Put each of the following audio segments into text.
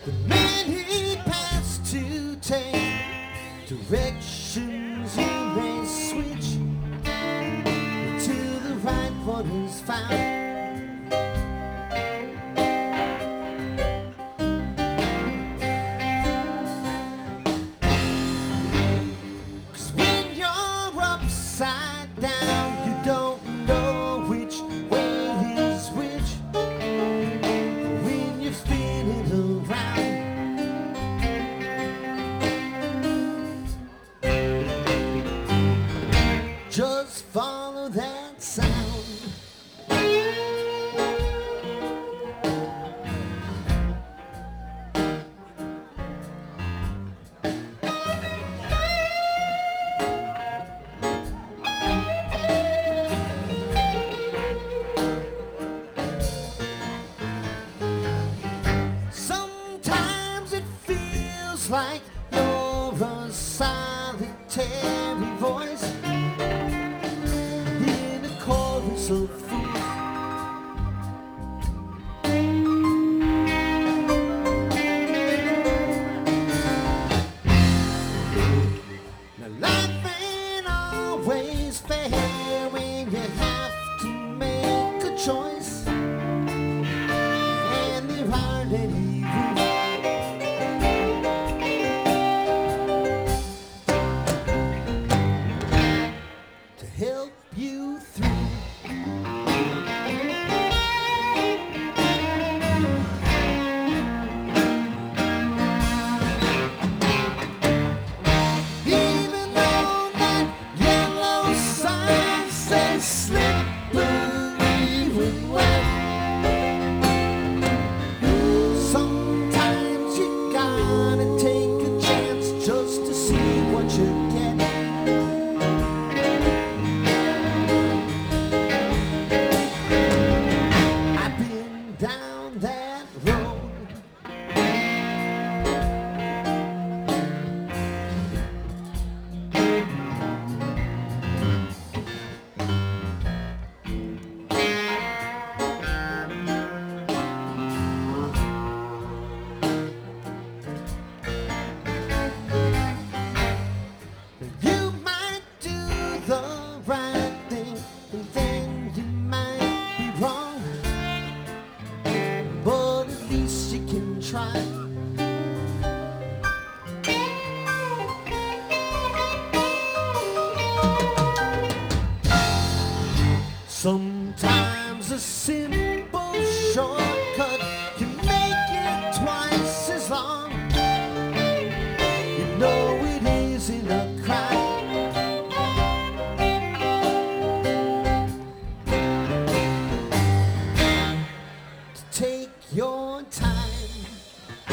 The man he passed to take directions he may switch until the right one is found. Upside down, you don't know which way is which when you're spinning around. Just follow that sound. Like you're a solitary voice in a chorus of fools. Now life ain't always fair when you have to make a choice, and there aren't any rules. Help you through. Even though that yellow sign says slippery when wet, sometimes you gotta take a chance just to see what you get. Down that road, you might do the right thing, and then you might be wrong, but at least you can try. Sometimes a simple shortcut can make it twice as long. You know it isn't a crime. Take your time.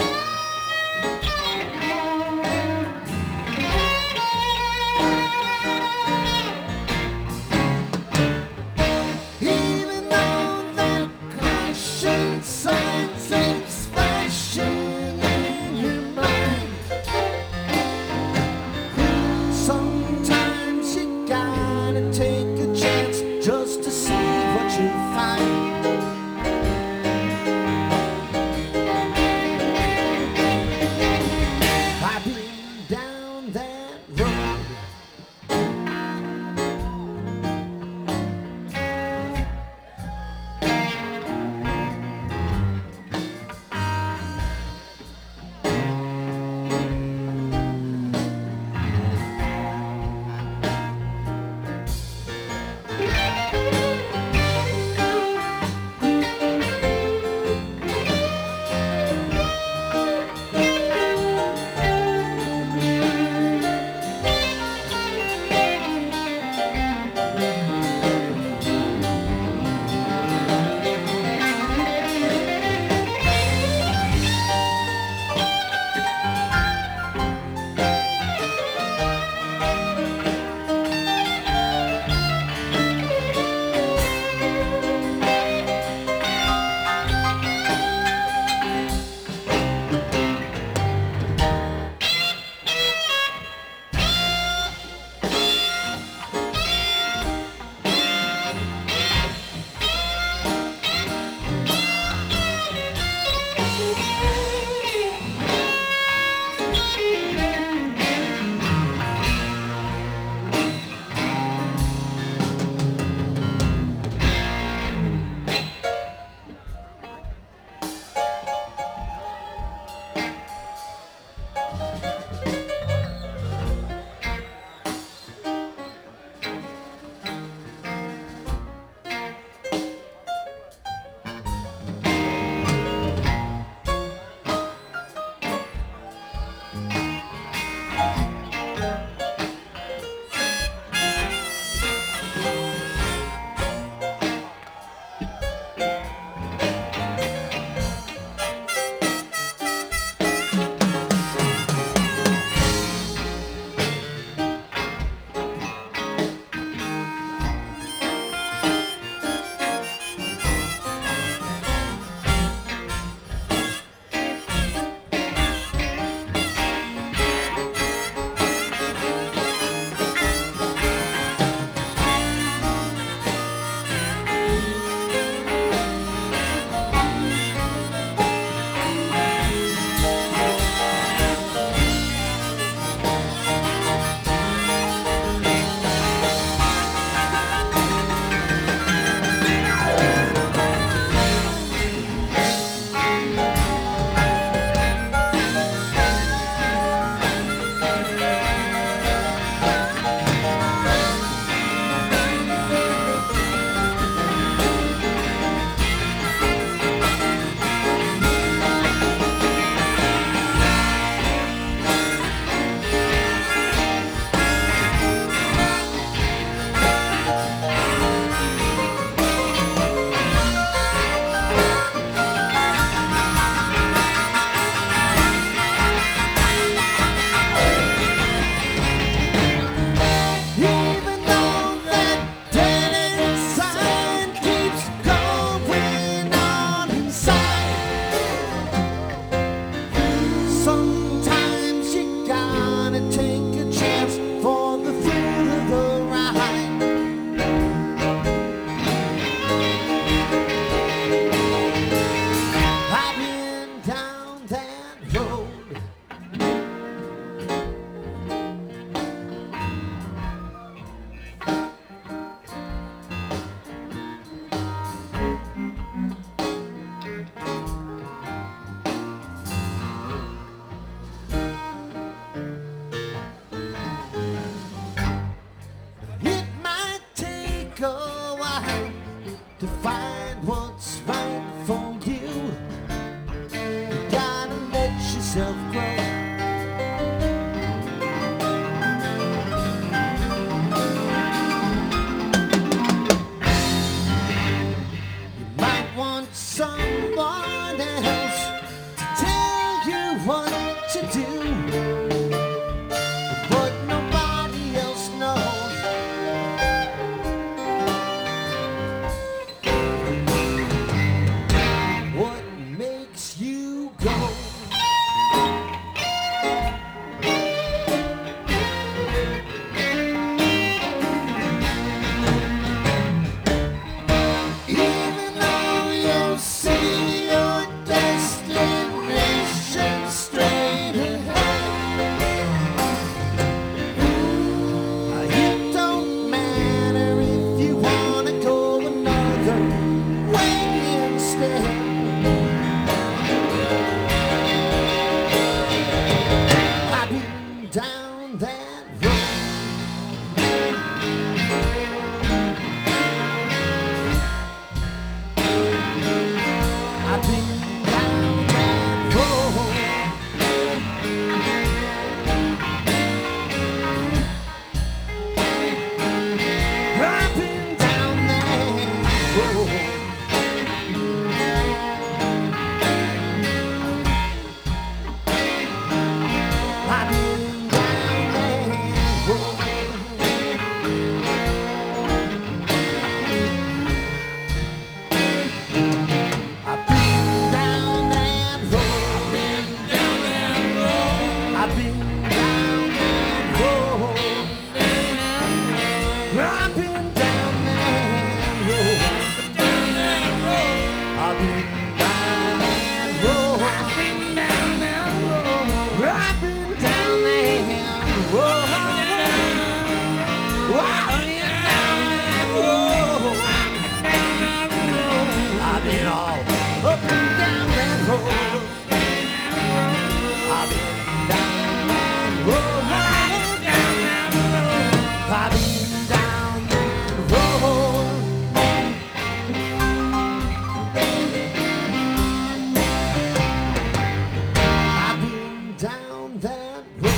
yourself grow. You might want someone else to tell you what to do, but nobody else knows. What makes you go? Even though you'll see your destination straight ahead, it don't matter if you wanna go another way instead. I've been down that road. I've been down that road. I've been down that road. I've been down that road. I've been down that road. I've been down that road. I've been down that road. I've been down that road. I've been down that road. I've been down that road. I've been all up and down that road. I've been down that road. I've been down that road. I've been down that road.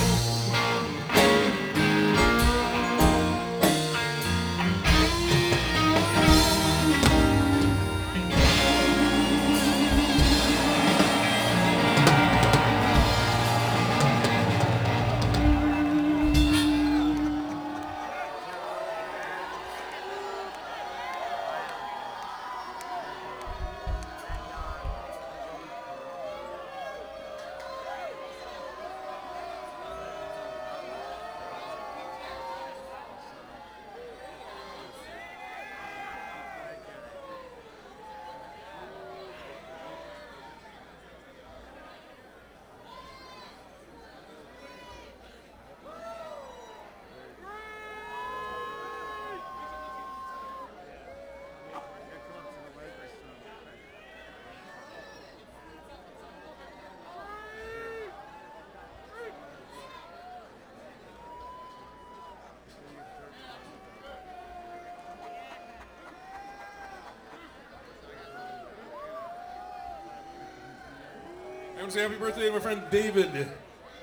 I want to say happy birthday to my friend David.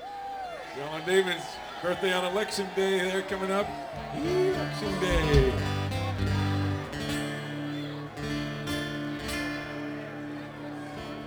John David's birthday on election day there coming up. Election day.